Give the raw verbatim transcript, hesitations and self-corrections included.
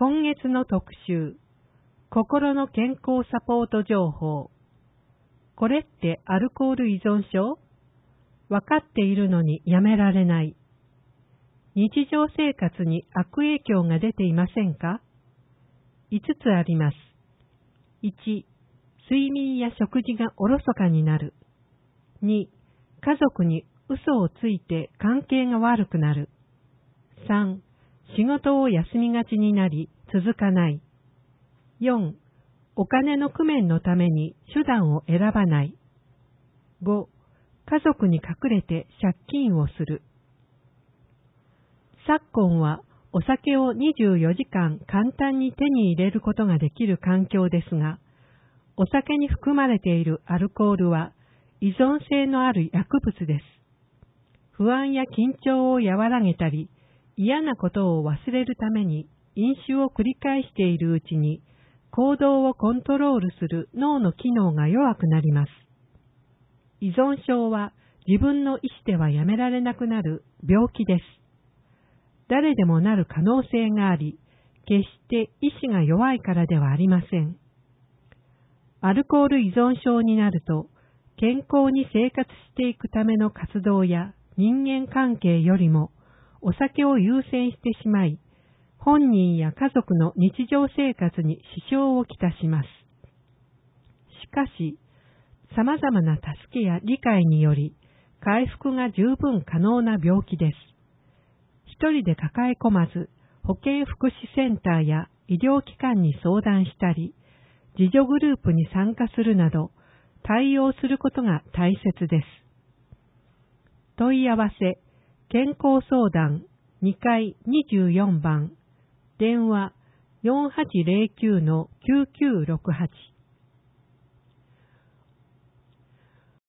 今月の特集、心の健康サポート情報。これってアルコール依存症？わかっているのにやめられない。日常生活に悪影響が出ていませんか？いつつあります。いち、睡眠や食事がおろそかになる。に、家族に嘘をついて関係が悪くなる。さん、仕事を休みがちになり続かない。よん、お金の工面のために手段を選ばない。ご、家族に隠れて借金をする。昨今はお酒をにじゅうよじかん簡単に手に入れることができる環境ですが、お酒に含まれているアルコールは依存性のある薬物です。不安や緊張を和らげたり、嫌なことを忘れるために飲酒を繰り返しているうちに行動をコントロールする脳の機能が弱くなります。依存症は自分の意思ではやめられなくなる病気です。誰でもなる可能性があり、決して意志が弱いからではありません。アルコール依存症になると、健康に生活していくための活動や人間関係よりもお酒を優先してしまい、本人や家族の日常生活に支障をきたします。しかし、様々な助けや理解により、回復が十分可能な病気です。一人で抱え込まず、保健福祉センターや医療機関に相談したり、自助グループに参加するなど、対応することが大切です。問い合わせ、健康相談にかいにじゅうよんばん、電話 よんはちゼロきゅうのきゅうきゅうろくはち